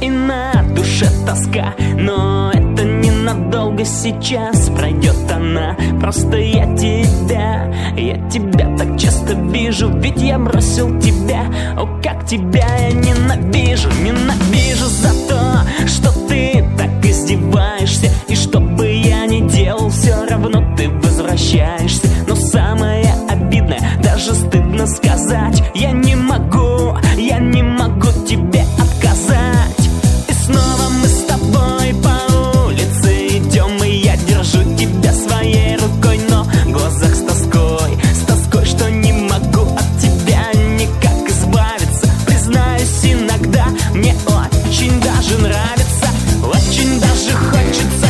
и на душе тоска. Но это ненадолго, сейчас пройдет она. Просто я тебя так часто вижу, ведь я бросил тебя. О, как тебя я ненавижу, ненавижу за то, что ты так издеваешься. И что бы я ни делал, все равно ты возвращаешься. Но самое обидное, даже стыдно сказать, я не могу тебе отказать. И снова мы с тобой по улице идем, и я держу тебя своей рукой, но в глазах с тоской, что не могу от тебя никак избавиться. Признаюсь, иногда мне очень даже нравится, очень даже хочется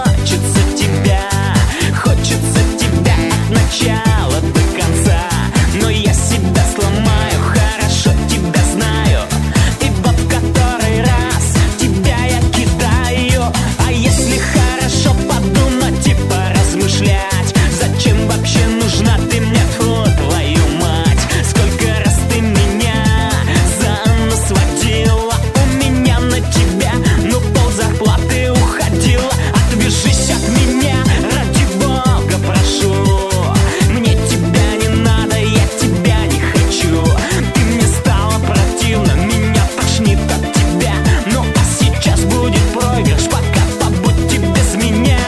тебя от начала до конца. Но я себя сломаю, хорошо тебя знаю, и вот в который раз тебя я кидаю. А если хорошо подумать и поразмышлять, зачем вообще нужна ты мне, тьфу, твою мать? Сколько раз ты меня за нос водила, у меня на тебя, ну, пол зарплаты уходила. Отвяжись от меня, ради бога прошу, мне тебя не надо, я тебя не хочу. Ты мне стала противна, меня тошнит от тебя. Ну а сейчас будет проигрыш, пока побудьте без меня.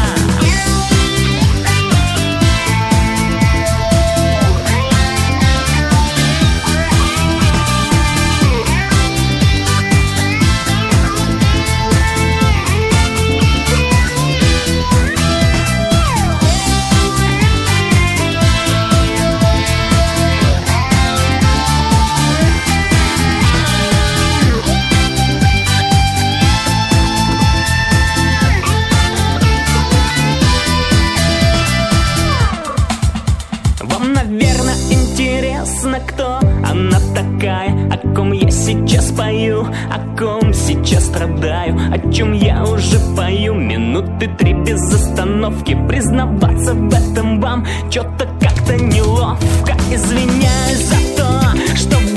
Вам, наверное, интересно, кто она такая, о ком я сейчас пою, о ком сейчас страдаю, о чем я уже пою минуты 3 без остановки. Признаваться в этом вам что-то как-то неловко. Извиняюсь за то, что